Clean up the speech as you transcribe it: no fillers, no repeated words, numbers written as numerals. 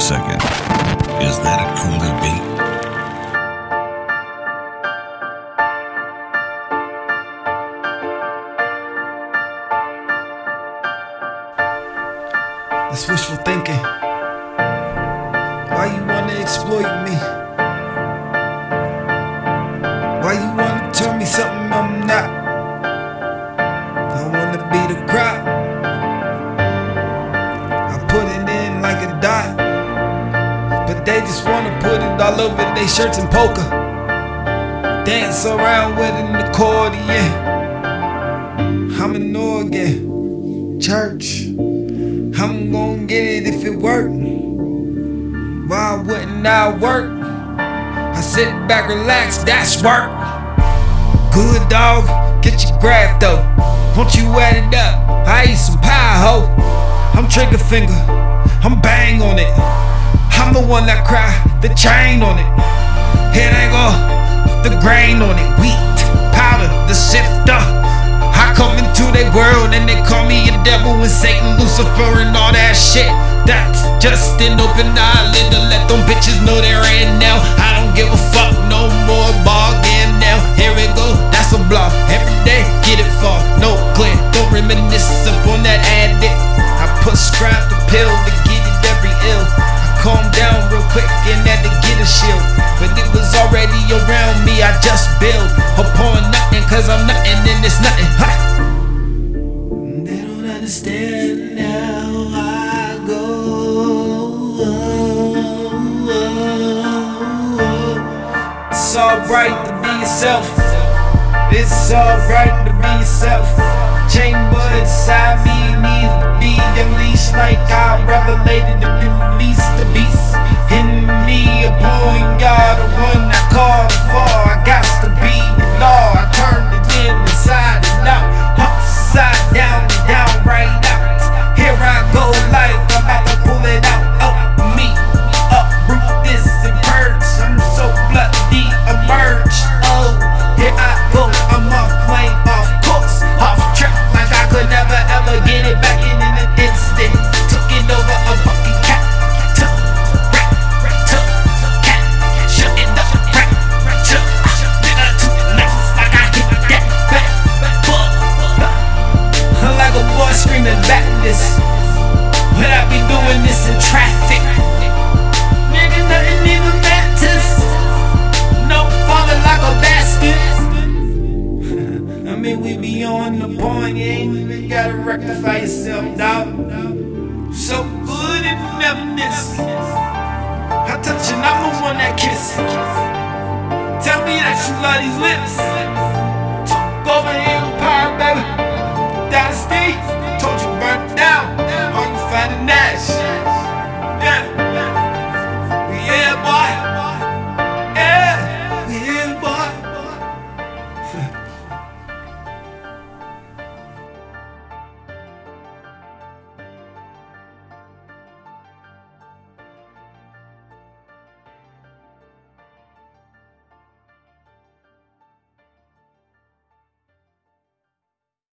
second. Is that a Cooler beat? That's wishful thinking. Why you wanna exploit me? Why you wanna tell me something I'm not? I wanna be the crop. I put it in like a dot, but they just wanna put it all over their shirts and polka. Dance around with an accordion. I'm an organ. Church. I'm gon' get it if it work. Why wouldn't I work? I sit back, relax, that's work. Good dog, get your graft though. Won't you add it up? I eat some pie, ho. I'm trigger finger, I'm bang on it. I'm the one that cry, the chain on it. Here they go, the grain on it. Wheat, powder, the sifter. I come into their world and they call me a devil and Satan, Lucifer and all that shit. That's just an open eyelid to let them bitches know they're in now. I don't give a fuck no more, bargain now. Here we go, that's a block. Every day, get it far, no clear. Don't reminisce upon that addict. I prescribe the pill to get it every ill. I calm down real quick and had to get a shield, but it was already around me. I just build upon nothing, cause I'm nothing and it's nothing. Ha! They don't understand how I go. It's alright to be yourself. It's alright to be yourself. Chamber inside me needs to be unleashed like I revelated and released the beast in me. Upon y'all, the one I called for. I got to be the law. I turned it in inside and out, upside down and down right out. Here I go like I'm about to pull it out. Me, uproot this and purge. I'm so bloody emerge. Oh, here I go. I'm off flame, off course, off track like I could never ever get it back in an instant. Took it over a fucking cat. Took cat. Shut it up, rap. Took nigga to nice like I hit that back. Like a boy screaming Baptist, but I be doing this in traffic. Nigga, nothing even matters. No falling like a basket. I mean, we be on the point, you ain't even gotta rectify yourself, dawg. So good and never miss. I touch you, I'm the one that kiss. Tell me that you love these lips.